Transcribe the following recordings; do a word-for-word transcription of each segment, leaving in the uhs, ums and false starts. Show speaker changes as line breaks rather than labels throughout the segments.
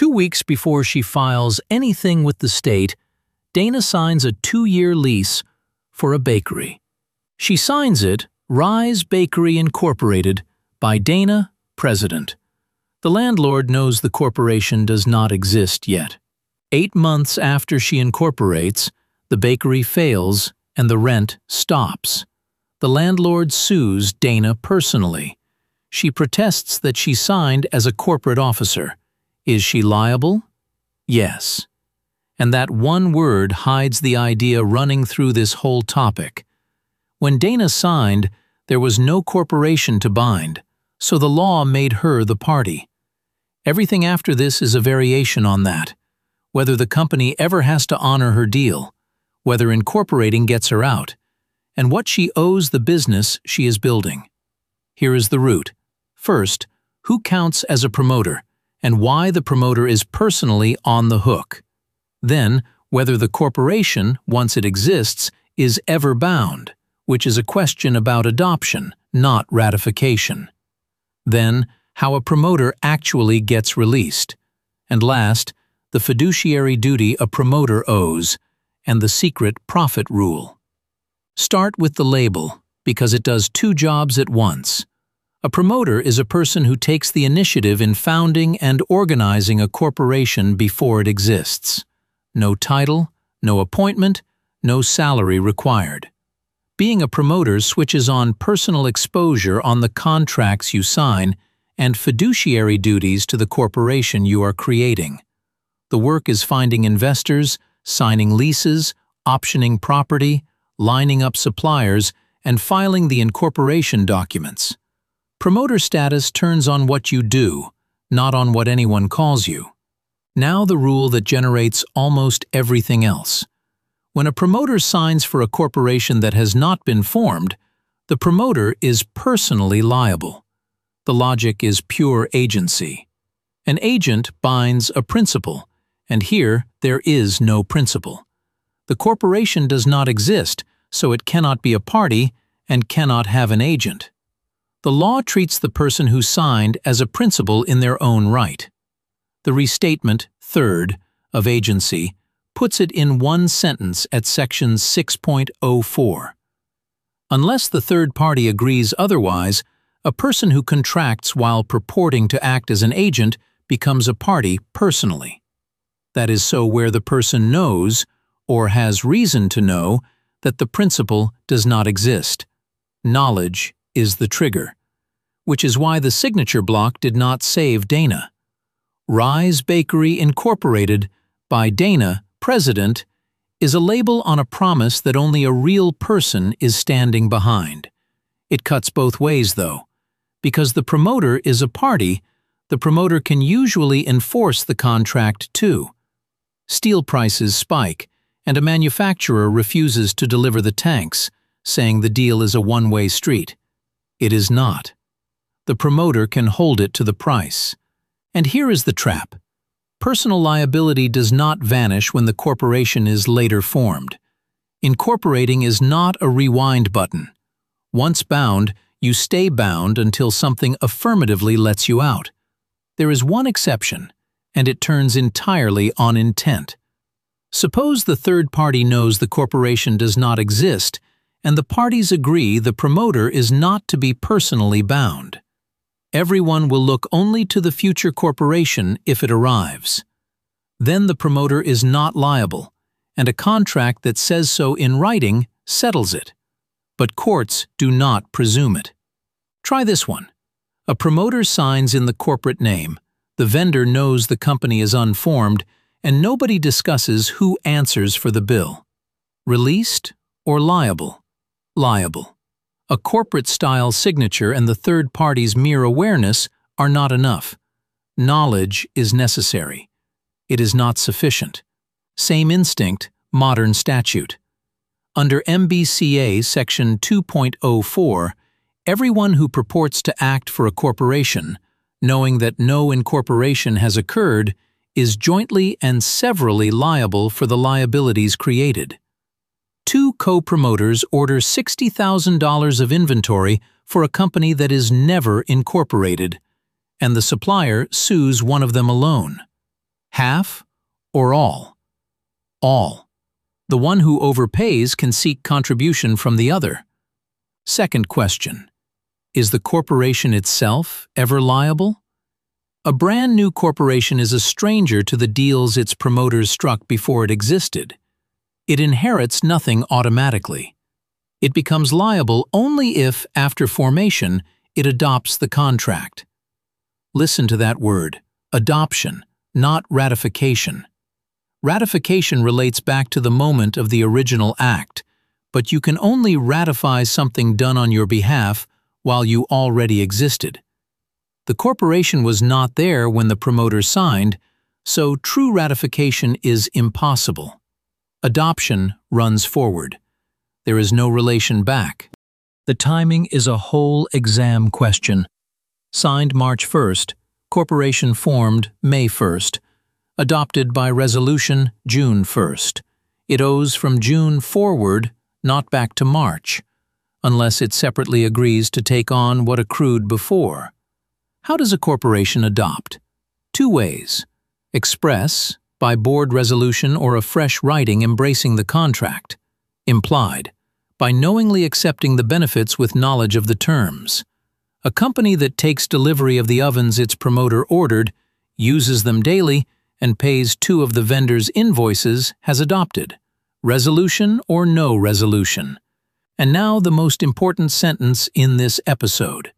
Two weeks before she files anything with the state, Dana signs a two-year lease for a bakery. She signs it Rise Bakery Incorporated by Dana, President. The landlord knows the corporation does not exist yet. Eight months after she incorporates, the bakery fails and the rent stops. The landlord sues Dana personally. She protests that she signed as a corporate officer. Is she liable? Yes. And that one word hides the idea running through this whole topic. When Dana signed, there was no corporation to bind, so the law made her the party. Everything after this is a variation on that. Whether the company ever has to honor her deal, whether incorporating gets her out, and what she owes the business she is building. Here is the root. First, who counts as a promoter, and why the promoter is personally on the hook. Then, whether the corporation, once it exists, is ever bound, which is a question about adoption, not ratification. Then, how a promoter actually gets released. And last, the fiduciary duty a promoter owes, and the secret profit rule. Start with the label, because it does two jobs at once. A promoter is a person who takes the initiative in founding and organizing a corporation before it exists. No title, no appointment, no salary required. Being a promoter switches on personal exposure on the contracts you sign and fiduciary duties to the corporation you are creating. The work is finding investors, signing leases, optioning property, lining up suppliers, and filing the incorporation documents. Promoter status turns on what you do, not on what anyone calls you. Now the rule that generates almost everything else. When a promoter signs for a corporation that has not been formed, the promoter is personally liable. The logic is pure agency. An agent binds a principal, and here there is no principal. The corporation does not exist, so it cannot be a party and cannot have an agent. The law treats the person who signed as a principal in their own right. The restatement, third, of agency puts it in one sentence at section six point oh four. Unless the third party agrees otherwise, a person who contracts while purporting to act as an agent becomes a party personally. That is so where the person knows, or has reason to know, that the principal does not exist. Knowledge is the trigger, which is why the signature block did not save Dana. Rise Bakery Incorporated by Dana, President, is a label on a promise that only a real person is standing behind. It cuts both ways, though. Because the promoter is a party, the promoter can usually enforce the contract too. Steel prices spike, and a manufacturer refuses to deliver the tanks, saying the deal is a one-way street. It is not. The promoter can hold it to the price. And here is the trap. Personal liability does not vanish when the corporation is later formed. Incorporating is not a rewind button. Once bound, you stay bound until something affirmatively lets you out. There is one exception, and it turns entirely on intent. Suppose the third party knows the corporation does not exist, and the parties agree the promoter is not to be personally bound. Everyone will look only to the future corporation if it arrives. Then the promoter is not liable, and a contract that says so in writing settles it. But courts do not presume it. Try this one. A promoter signs in the corporate name, the vendor knows the company is unformed, and nobody discusses who answers for the bill. Released or liable? Liable. A corporate-style signature and the third party's mere awareness are not enough. Knowledge is necessary. It is not sufficient. Same instinct, modern statute. Under M B C A Section two point oh four, everyone who purports to act for a corporation, knowing that no incorporation has occurred, is jointly and severally liable for the liabilities created. Two co-promoters order sixty thousand dollars of inventory for a company that is never incorporated, and the supplier sues one of them alone. Half or all? All. The one who overpays can seek contribution from the other. Second question. Is the corporation itself ever liable? A brand new corporation is a stranger to the deals its promoters struck before it existed. It inherits nothing automatically. It becomes liable only if, after formation, it adopts the contract. Listen to that word, adoption, not ratification. Ratification relates back to the moment of the original act, but you can only ratify something done on your behalf while you already existed. The corporation was not there when the promoter signed, so true ratification is impossible. Adoption runs forward. There is no relation back. The timing is a whole exam question. Signed March first, corporation formed May first, adopted by resolution June first. It owes from June forward, not back to March, unless it separately agrees to take on what accrued before. How does a corporation adopt? Two ways. Express, by board resolution or a fresh writing embracing the contract. Implied, by knowingly accepting the benefits with knowledge of the terms. A company that takes delivery of the ovens its promoter ordered, uses them daily, and pays two of the vendor's invoices has adopted. Resolution or no resolution. And now the most important sentence in this episode.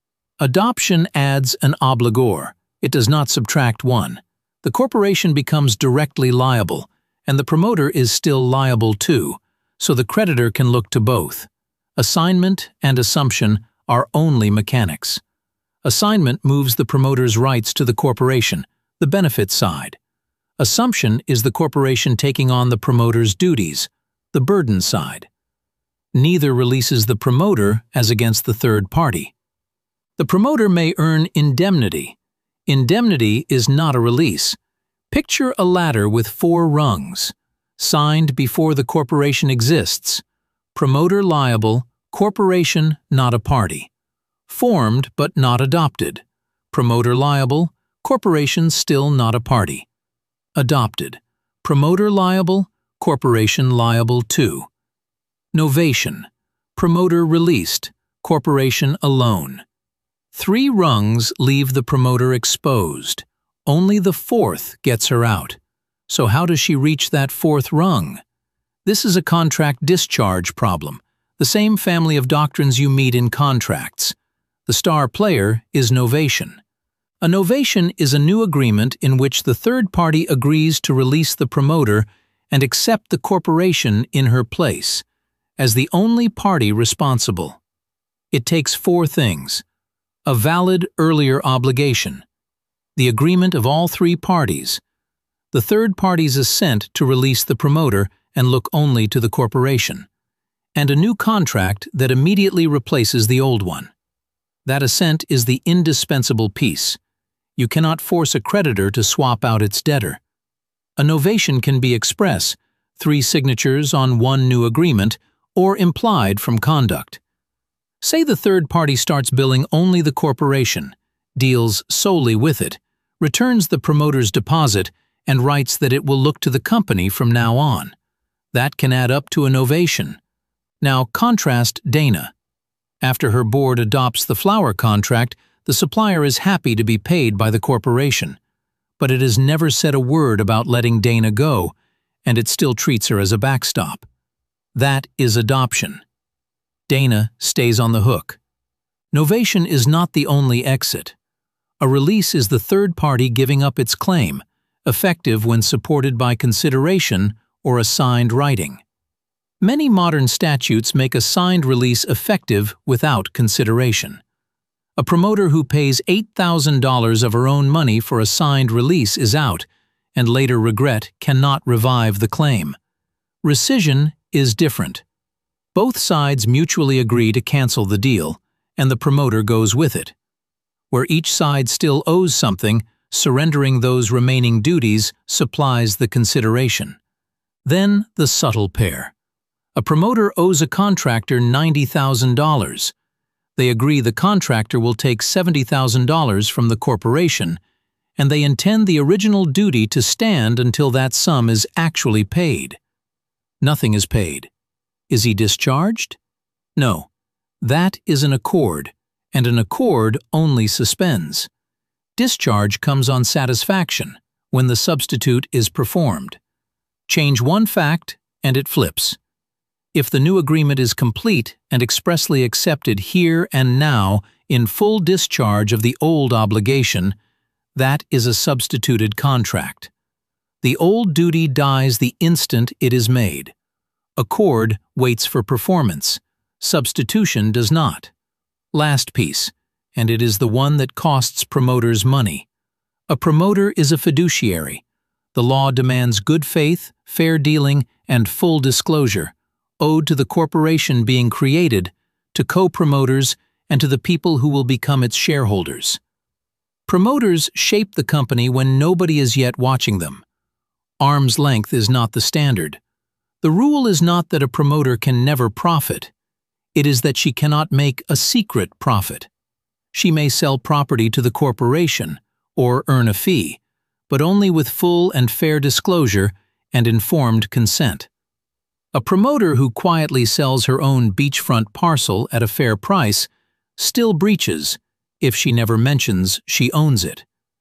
Adoption adds an obligor. It does not subtract one. The corporation becomes directly liable, and the promoter is still liable too, so the creditor can look to both. Assignment and assumption are only mechanics. Assignment moves the promoter's rights to the corporation, the benefit side. Assumption is the corporation taking on the promoter's duties, the burden side. Neither releases the promoter as against the third party. The promoter may earn indemnity. Indemnity is not a release. Picture a ladder with four rungs. Signed before the corporation exists. Promoter liable, corporation not a party. Formed but not adopted. Promoter liable, corporation still not a party. Adopted. Promoter liable, corporation liable too. Novation. Promoter released, corporation alone. Three rungs leave the promoter exposed. Only the fourth gets her out. So how does she reach that fourth rung? This is a contract discharge problem, the same family of doctrines you meet in contracts. The star player is novation. A novation is a new agreement in which the third party agrees to release the promoter and accept the corporation in her place, as the only party responsible. It takes four things. A valid earlier obligation, the agreement of all three parties, the third party's assent to release the promoter and look only to the corporation, and a new contract that immediately replaces the old one. That assent is the indispensable piece. You cannot force a creditor to swap out its debtor. A novation can be express, three signatures on one new agreement, or implied from conduct. Say the third party starts billing only the corporation, deals solely with it, returns the promoter's deposit, and writes that it will look to the company from now on. That can add up to a novation. Now contrast Dana. After her board adopts the flour contract, the supplier is happy to be paid by the corporation, but it has never said a word about letting Dana go, and it still treats her as a backstop. That is adoption. Dana stays on the hook. Novation is not the only exit. A release is the third party giving up its claim, effective when supported by consideration or a signed writing. Many modern statutes make a signed release effective without consideration. A promoter who pays eight thousand dollars of her own money for a signed release is out, and later regret cannot revive the claim. Rescission is different. Both sides mutually agree to cancel the deal, and the promoter goes with it. Where each side still owes something, surrendering those remaining duties supplies the consideration. Then the subtle pair. A promoter owes a contractor ninety thousand dollars. They agree the contractor will take seventy thousand dollars from the corporation, and they intend the original duty to stand until that sum is actually paid. Nothing is paid. Is he discharged? No. That is an accord, and an accord only suspends. Discharge comes on satisfaction, when the substitute is performed. Change one fact, and it flips. If the new agreement is complete and expressly accepted here and now in full discharge of the old obligation, that is a substituted contract. The old duty dies the instant it is made. Accord waits for performance. Substitution does not. Last piece, and it is the one that costs promoters money. A promoter is a fiduciary. The law demands good faith, fair dealing, and full disclosure, owed to the corporation being created, to co-promoters, and to the people who will become its shareholders. Promoters shape the company when nobody is yet watching them. Arm's length is not the standard. The rule is not that a promoter can never profit. It is that she cannot make a secret profit. She may sell property to the corporation or earn a fee, but only with full and fair disclosure and informed consent. A promoter who quietly sells her own beachfront parcel at a fair price still breaches if she never mentions she owns it.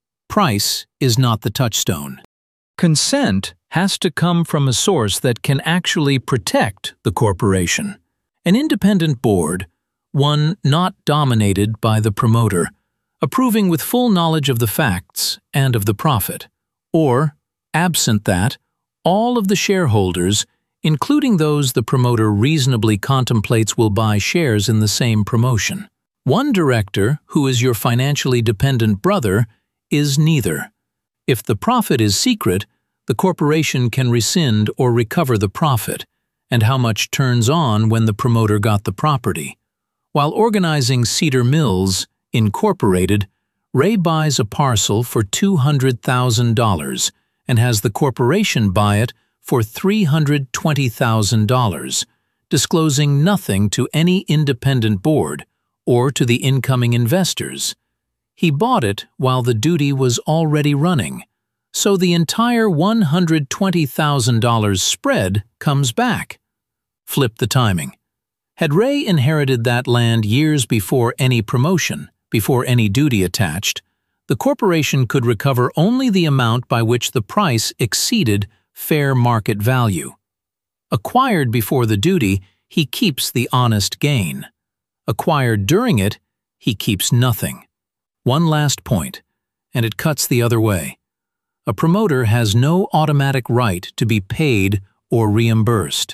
Price is not the touchstone. Consent has to come from a source that can actually protect the corporation. An independent board, one not dominated by the promoter, approving with full knowledge of the facts and of the profit, or, absent that, all of the shareholders, including those the promoter reasonably contemplates will buy shares in the same promotion. One director, who is your financially dependent brother, is neither. If the profit is secret, the corporation can rescind or recover the profit, and how much turns on when the promoter got the property. While organizing Cedar Mills, Incorporated, Ray buys a parcel for two hundred thousand dollars and has the corporation buy it for three hundred twenty thousand dollars, disclosing nothing to any independent board or to the incoming investors. He bought it while the duty was already running, so the entire one hundred twenty thousand dollars spread comes back. Flip the timing. Had Ray inherited that land years before any promotion, before any duty attached, the corporation could recover only the amount by which the price exceeded fair market value. Acquired before the duty, he keeps the honest gain. Acquired during it, he keeps nothing. One last point, and it cuts the other way. A promoter has no automatic right to be paid or reimbursed.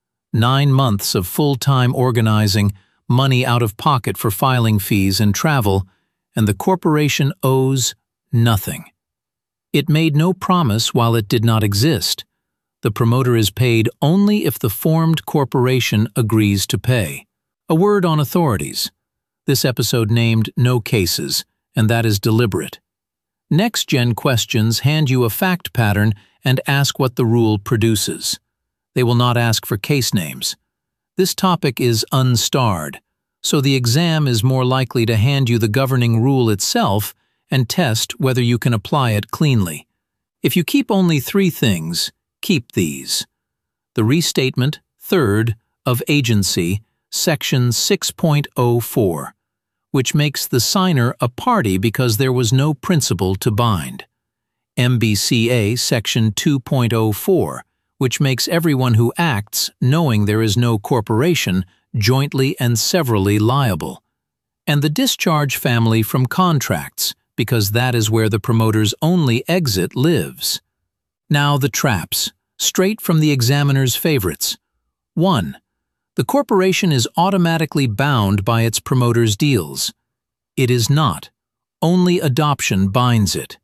Nine months of full-time organizing, money out of pocket for filing fees and travel, and the corporation owes nothing. It made no promise while it did not exist. The promoter is paid only if the formed corporation agrees to pay. A word on authorities. This episode named no cases, and that is deliberate. Next-gen questions hand you a fact pattern and ask what the rule produces. They will not ask for case names. This topic is unstarred, so the exam is more likely to hand you the governing rule itself and test whether you can apply it cleanly. If you keep only three things, keep these. The restatement, third, of agency, section six point oh four, which makes the signer a party because there was no principle to bind. M B C A section two point oh four, which makes everyone who acts, knowing there is no corporation, jointly and severally liable. And the discharge family from contracts, because that is where the promoter's only exit lives. Now the traps, straight from the examiner's favorites. one. The corporation is automatically bound by its promoter's deals. It is not. Only adoption binds it.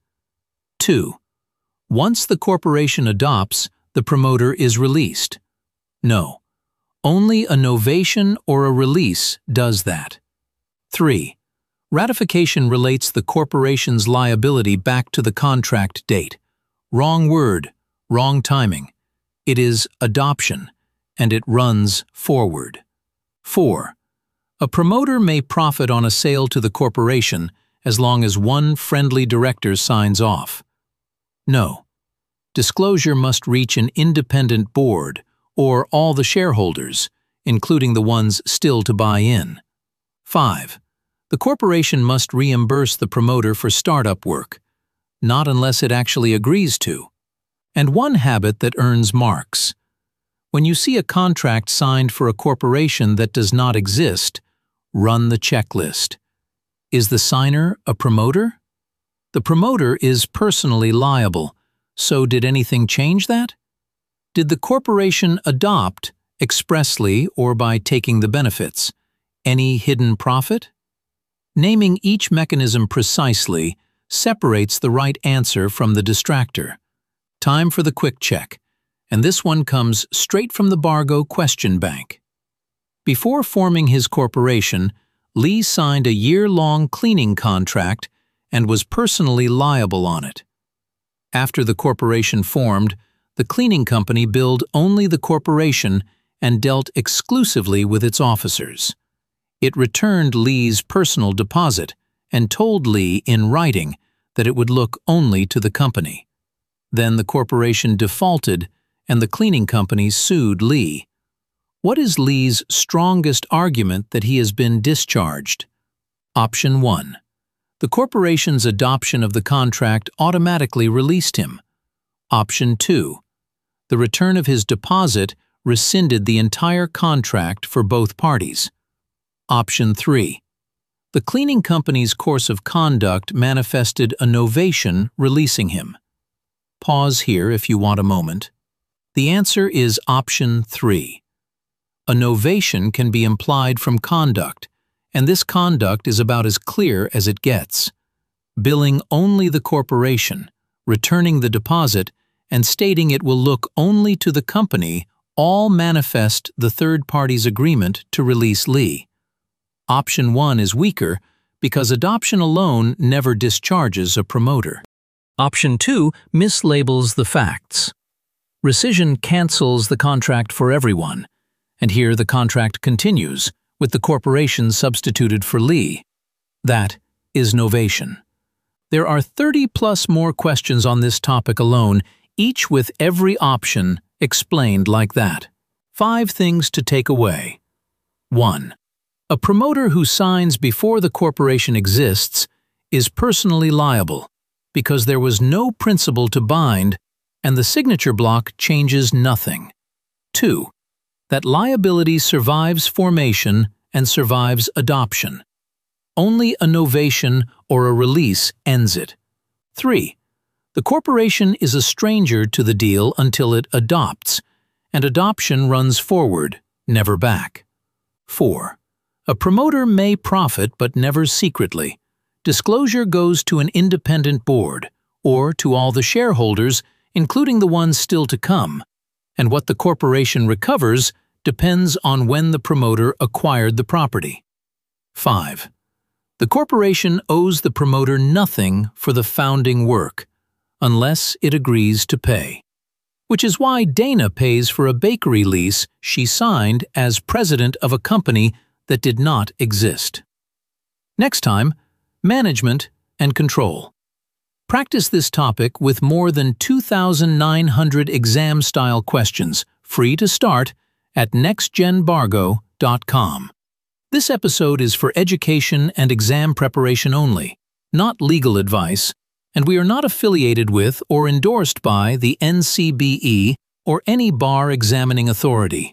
two. Once the corporation adopts, the promoter is released. No. Only a novation or a release does that. three. Ratification relates the corporation's liability back to the contract date. Wrong word, wrong timing. It is adoption, and it runs forward. four. A promoter may profit on a sale to the corporation as long as one friendly director signs off. No. Disclosure must reach an independent board or all the shareholders, including the ones still to buy in. five. The corporation must reimburse the promoter for startup work, not unless it actually agrees to. And one habit that earns marks. When you see a contract signed for a corporation that does not exist, run the checklist. Is the signer a promoter? The promoter is personally liable, so did anything change that? Did the corporation adopt, expressly or by taking the benefits, any hidden profit? Naming each mechanism precisely separates the right answer from the distractor. Time for the quick check, and this one comes straight from the Bargo question bank. Before forming his corporation, Lee signed a year-long cleaning contract and was personally liable on it. After the corporation formed, the cleaning company billed only the corporation and dealt exclusively with its officers. It returned Lee's personal deposit and told Lee in writing that it would look only to the company. Then the corporation defaulted and the cleaning company sued Lee. What is Lee's strongest argument that he has been discharged? Option one. The corporation's adoption of the contract automatically released him. Option two. The return of his deposit rescinded the entire contract for both parties. Option three. The cleaning company's course of conduct manifested a novation releasing him. Pause here if you want a moment. The answer is option three. A novation can be implied from conduct, and this conduct is about as clear as it gets. Billing only the corporation, returning the deposit, and stating it will look only to the company all manifest the third party's agreement to release Lee. Option one is weaker because adoption alone never discharges a promoter. Option two mislabels the facts. Rescission cancels the contract for everyone, and here the contract continues, with the corporation substituted for Lee. That is novation. There are thirty plus more questions on this topic alone, each with every option explained like that. Five things to take away. one. A promoter who signs before the corporation exists is personally liable because there was no principal to bind and the signature block changes nothing. two. That liability survives formation and survives adoption. Only a novation or a release ends it. three. The corporation is a stranger to the deal until it adopts, and adoption runs forward, never back. four. A promoter may profit but never secretly. Disclosure goes to an independent board, or to all the shareholders, including the ones still to come, and what the corporation recovers depends on when the promoter acquired the property. five. The corporation owes the promoter nothing for the founding work, unless it agrees to pay. Which is why Dana pays for a bakery lease she signed as president of a company that did not exist. Next time, management and control. Practice this topic with more than two thousand nine hundred exam-style questions, free to start, at next gen bargo dot com. This episode is for education and exam preparation only, not legal advice, and we are not affiliated with or endorsed by the N C B E or any bar examining authority.